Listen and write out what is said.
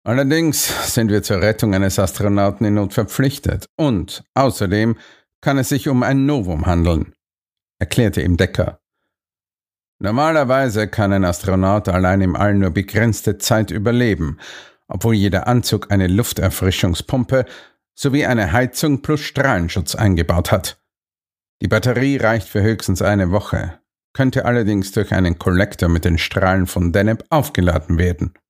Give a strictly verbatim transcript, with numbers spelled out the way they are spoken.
Allerdings sind wir zur Rettung eines Astronauten in Not verpflichtet und außerdem kann es sich um ein Novum handeln, erklärte ihm Decker. Normalerweise kann ein Astronaut allein im All nur begrenzte Zeit überleben, obwohl jeder Anzug eine Lufterfrischungspumpe sowie eine Heizung plus Strahlenschutz eingebaut hat. Die Batterie reicht für höchstens eine Woche, könnte allerdings durch einen Kollektor mit den Strahlen von Deneb aufgeladen werden.